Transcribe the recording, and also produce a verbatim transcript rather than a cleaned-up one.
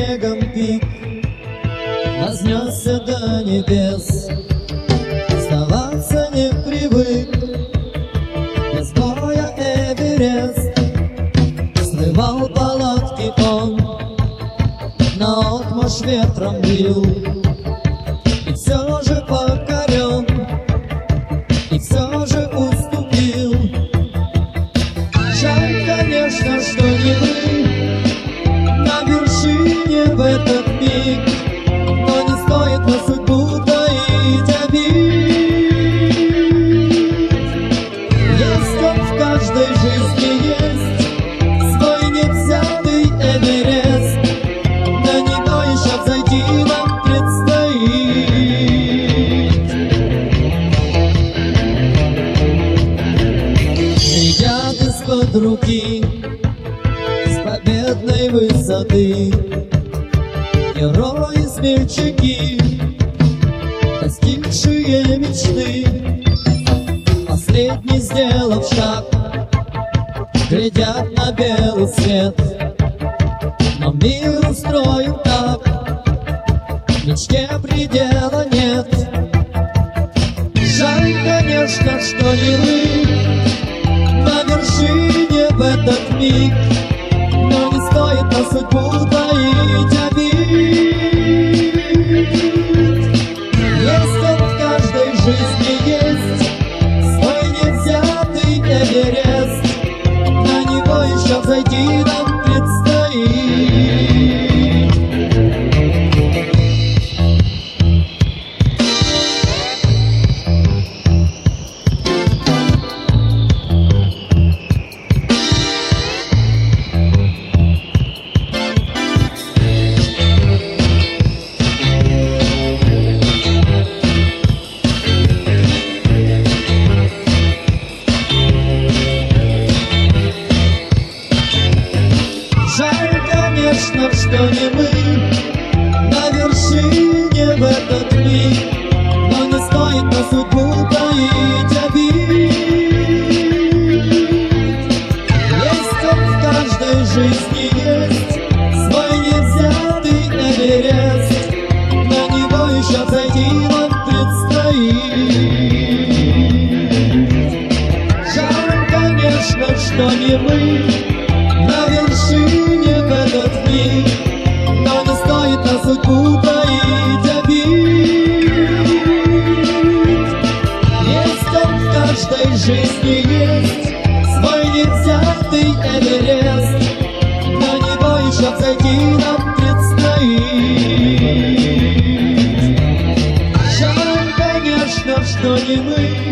снегом пик вознесся до небес. Сдаваться не привык, без боя Эверест. Срывал палатки он, наотмашь ветром бил, и все же покорен, и все же уступил. Жаль, конечно, что не мы на вершине в этот миг, но не стоит на судьбу таить обид. Есть он в каждой жизни, есть свой невзятый Эверест. На него еще взойти нам предстоит. Глядят из-под руки с победной высоты герои-смельчаки, достигшие мечты. Последний сделав шаг, глядят на белый свет. Но мир устроен так, мечте предела нет. Жаль, конечно, что не мы на вершине в этот миг, но не стоит на судьбу таить обид. Есть он в каждой жизни, есть свой невзятый Эверест. На него еще взойти нам предстоит. Жаль, конечно, что не мы на вершине в этот миг, но не стоит на судьбу таить обид. Есть он в каждой жизни, есть свой невзятый Эверест. На него еще взойти нам предстоит. Жаль, конечно, что не мы на вершине в этот миг, но не стоит на судьбу таить обид. Есть он в каждой жизни, есть свой невзятый Эверест. На него еще взойти нам предстоит. Жаль, конечно, что не мы